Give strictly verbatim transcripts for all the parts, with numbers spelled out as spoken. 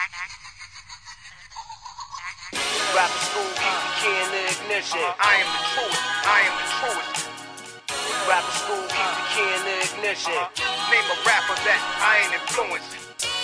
Rapper school, keep the key in the ignition. I am the truest, I am the truest. Rapper school, keep the key in the ignition. Name a rapper that I ain't influenced.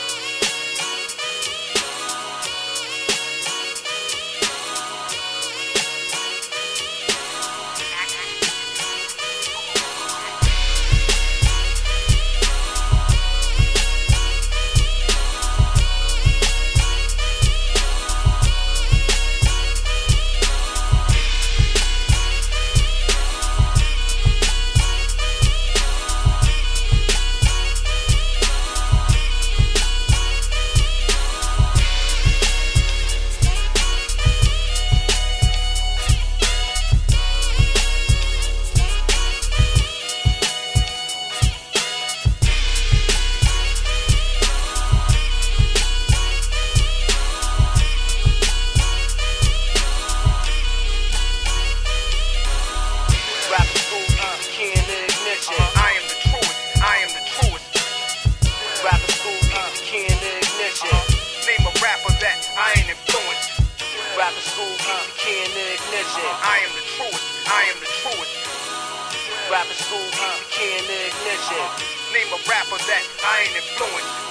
I ain't influenced. Rapper school, keep the key in the ignition. I am the truest, I am the truest. Rapper school, keep the key in the ignition. Name a rapper that I ain't influenced.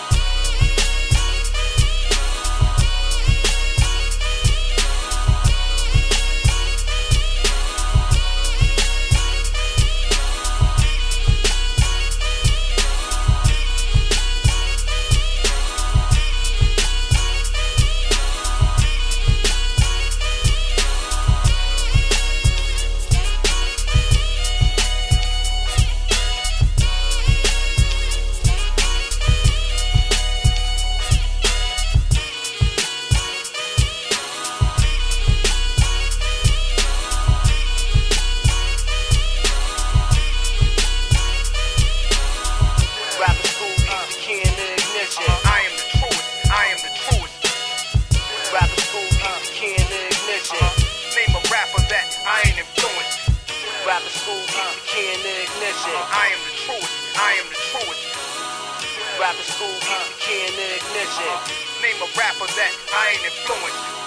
I ain't influenced. Rapper school, keep the key in the ignition. I am the truest, I am the truest. Rapper school, keep the key in the ignition. Name a rapper that I ain't influenced.